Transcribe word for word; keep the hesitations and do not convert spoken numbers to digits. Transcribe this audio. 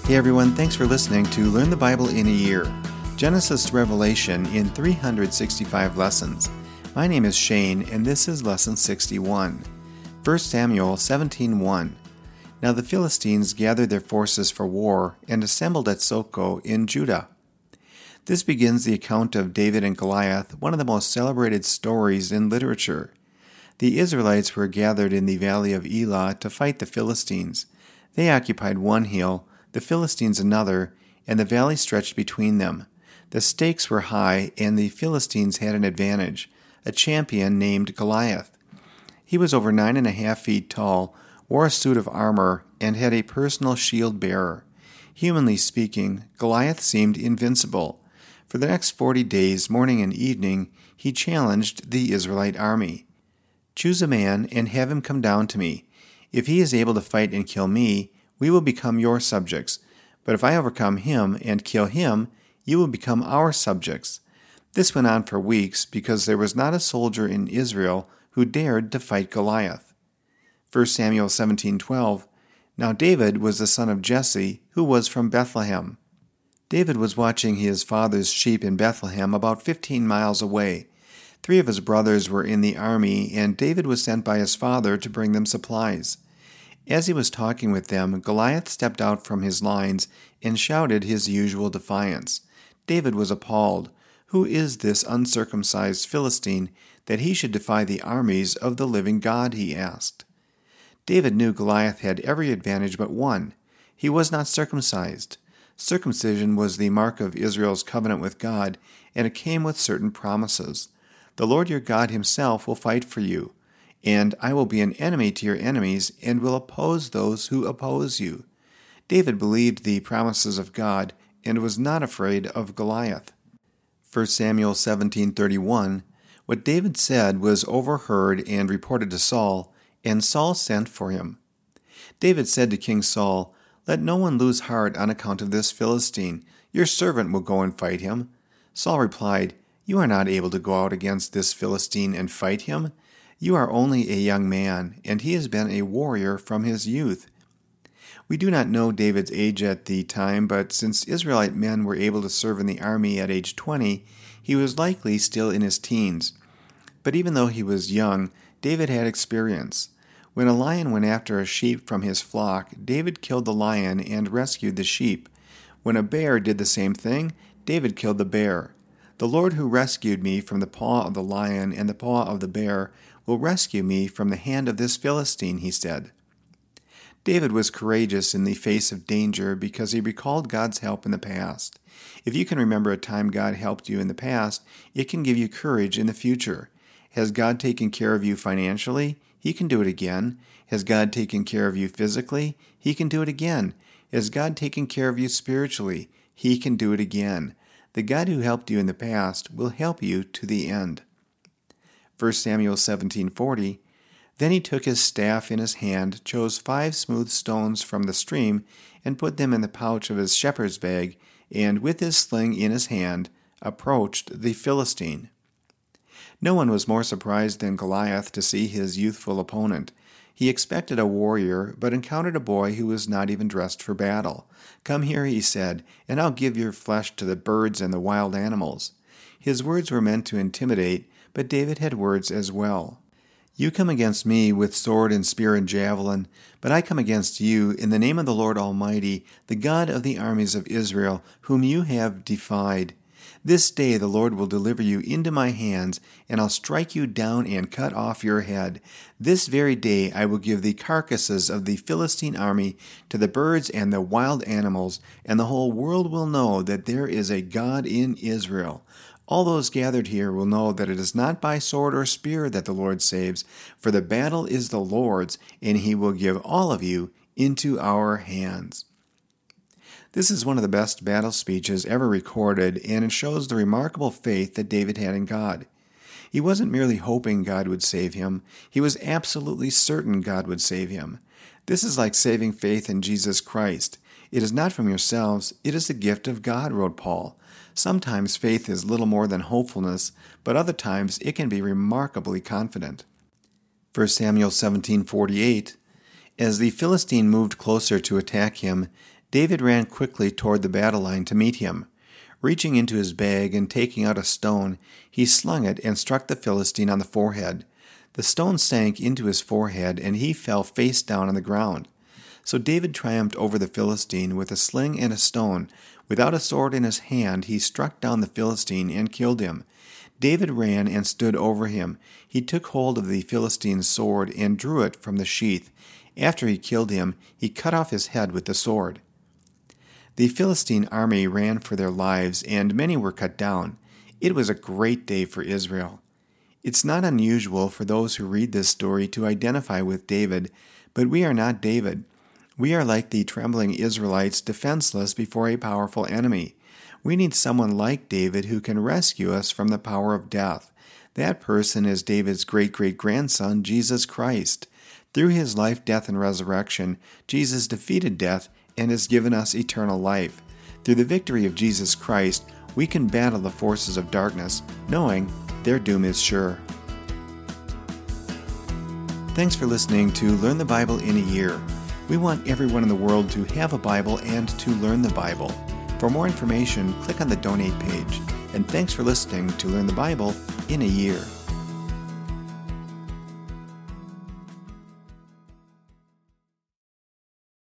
Hey everyone, thanks for listening to Learn the Bible in a Year, Genesis to Revelation in three hundred sixty-five lessons. My name is Shane, and this is Lesson sixty-one. First Samuel seventeen one. Now the Philistines gathered their forces for war and assembled at Socoh in Judah. This begins the account of David and Goliath, one of the most celebrated stories in literature. The Israelites were gathered in the valley of Elah to fight the Philistines. They occupied one hill, the Philistines another, and the valley stretched between them. The stakes were high, and the Philistines had an advantage, a champion named Goliath. He was over nine and a half feet tall, wore a suit of armor, and had a personal shield bearer. Humanly speaking, Goliath seemed invincible. For the next forty days, morning and evening, he challenged the Israelite army. "Choose a man and have him come down to me. If he is able to fight and kill me, we will become your subjects. But if I overcome him and kill him, you will become our subjects." This went on for weeks because there was not a soldier in Israel who dared to fight Goliath. First Samuel seventeen twelve. Now David was the son of Jesse, who was from Bethlehem. David was watching his father's sheep in Bethlehem, about fifteen miles away. Three of his brothers were in the army, and David was sent by his father to bring them supplies. As he was talking with them, Goliath stepped out from his lines and shouted his usual defiance. David was appalled. Who is this uncircumcised Philistine that he should defy the armies of the living God, he asked. David knew Goliath had every advantage but one. He was not circumcised. Circumcision was the mark of Israel's covenant with God, and it came with certain promises. The Lord your God himself will fight for you, and I will be an enemy to your enemies and will oppose those who oppose you. David believed the promises of God and was not afraid of Goliath. First Samuel seventeen thirty-one. What David said was overheard and reported to Saul, and Saul sent for him. David said to King Saul, "Let no one lose heart on account of this Philistine. Your servant will go and fight him." Saul replied, "You are not able to go out against this Philistine and fight him. You are only a young man, and he has been a warrior from his youth." We do not know David's age at the time, but since Israelite men were able to serve in the army at age twenty, he was likely still in his teens. But even though he was young, David had experience. When a lion went after a sheep from his flock, David killed the lion and rescued the sheep. When a bear did the same thing, David killed the bear. "The Lord who rescued me from the paw of the lion and the paw of the bear will rescue me from the hand of this Philistine," he said. David was courageous in the face of danger because he recalled God's help in the past. If you can remember a time God helped you in the past, it can give you courage in the future. Has God taken care of you financially? He can do it again. Has God taken care of you physically? He can do it again. Has God taken care of you spiritually? He can do it again. The God who helped you in the past will help you to the end. First Samuel seventeen forty. Then he took his staff in his hand, chose five smooth stones from the stream, and put them in the pouch of his shepherd's bag, and with his sling in his hand, approached the Philistine. No one was more surprised than Goliath to see his youthful opponent. He expected a warrior, but encountered a boy who was not even dressed for battle. "Come here," he said, "and I'll give your flesh to the birds and the wild animals." His words were meant to intimidate, but David had words as well. "You come against me with sword and spear and javelin, but I come against you in the name of the Lord Almighty, the God of the armies of Israel, whom you have defied. This day the Lord will deliver you into my hands, and I'll strike you down and cut off your head. This very day I will give the carcasses of the Philistine army to the birds and the wild animals, and the whole world will know that there is a God in Israel. All those gathered here will know that it is not by sword or spear that the Lord saves, for the battle is the Lord's, and he will give all of you into our hands." This is one of the best battle speeches ever recorded, and it shows the remarkable faith that David had in God. He wasn't merely hoping God would save him. He was absolutely certain God would save him. This is like saving faith in Jesus Christ. It is not from yourselves, it is the gift of God, wrote Paul. Sometimes faith is little more than hopefulness, but other times it can be remarkably confident. First Samuel seventeen forty-eight. As the Philistine moved closer to attack him, David ran quickly toward the battle line to meet him. Reaching into his bag and taking out a stone, he slung it and struck the Philistine on the forehead. The stone sank into his forehead, and he fell face down on the ground. So David triumphed over the Philistine with a sling and a stone. Without a sword in his hand, he struck down the Philistine and killed him. David ran and stood over him. He took hold of the Philistine's sword and drew it from the sheath. After he killed him, he cut off his head with the sword. The Philistine army ran for their lives, and many were cut down. It was a great day for Israel. It's not unusual for those who read this story to identify with David, but we are not David. We are like the trembling Israelites, defenseless before a powerful enemy. We need someone like David who can rescue us from the power of death. That person is David's great-great-grandson, Jesus Christ. Through his life, death, and resurrection, Jesus defeated death and has given us eternal life. Through the victory of Jesus Christ, we can battle the forces of darkness, knowing their doom is sure. Thanks for listening to Learn the Bible in a Year. We want everyone in the world to have a Bible and to learn the Bible. For more information, click on the Donate page. And thanks for listening to Learn the Bible in a Year.